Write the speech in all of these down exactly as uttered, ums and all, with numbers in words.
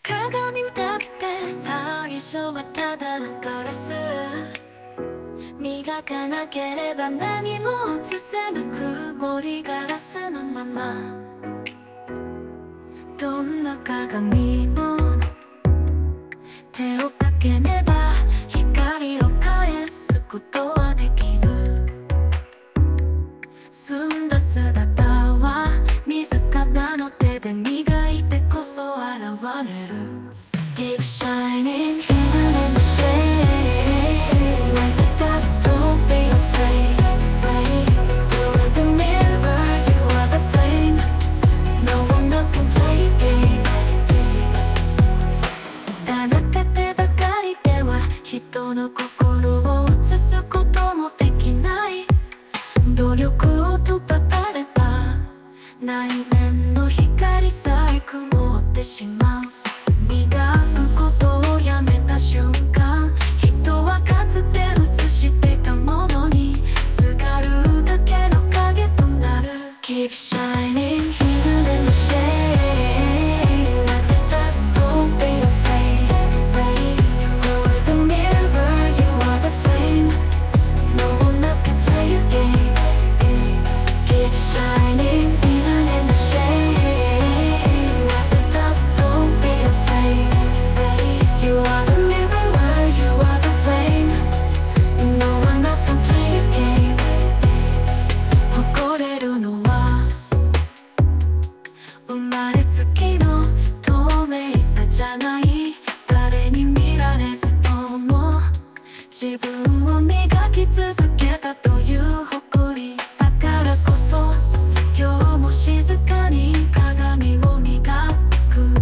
鏡だって最初はただのガラス。磨かなければ何も映せぬ曇りガラスのまま。どんな鏡も手をかけねば光を返すことはできず、澄んだ姿は自らの手で磨いてこそ現れる。 Keep shining even in the shade, like the dust, don't be afraid. You are the mirror, you are the flame. No one else can play your game. ただ手でばかりでは人の心を映すこともできない。努力をとばかれば内面の光さえ曇ってしまう。磨くことをやめた瞬間、人はかつて映していたものにすがるだけの影となる。 Keep shining even in the shade, like the dust, don't be afraid. You are the mirror, you are the flame. No one else can play your game. Keep shining even in the shade, like the dust, don't be afraid. You are the mirror, you are the flame. No one else can play your game. 誇れるのは生まれつきの透明さじゃない。誰に見られずとも自分を磨き続けたという誇りだからこそ、今日も静かに鏡を磨く。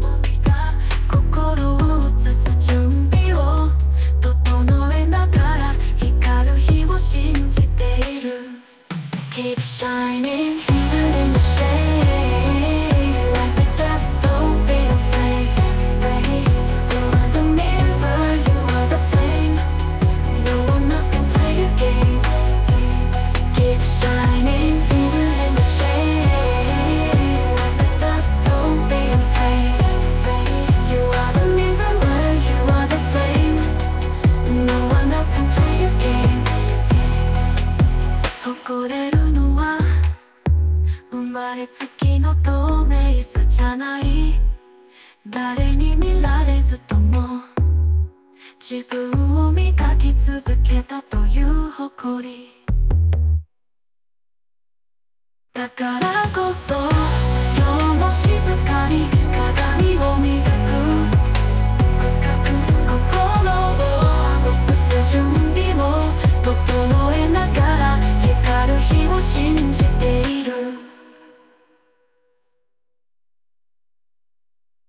心を映す準備を整えながら光る日を信じている。 Keep shining even in the shade, like the dust, don't be afraid. You are the mirror, you are the flame. No one else can play your game. Keep shining even in the shade, like the dust, don't be afraid. You are the mirror, you are the flame. No one else can play your game. 誇れるのは生まれつきの透明さじゃない。誰に見られずとも自分を磨き続けたという誇りだからこそ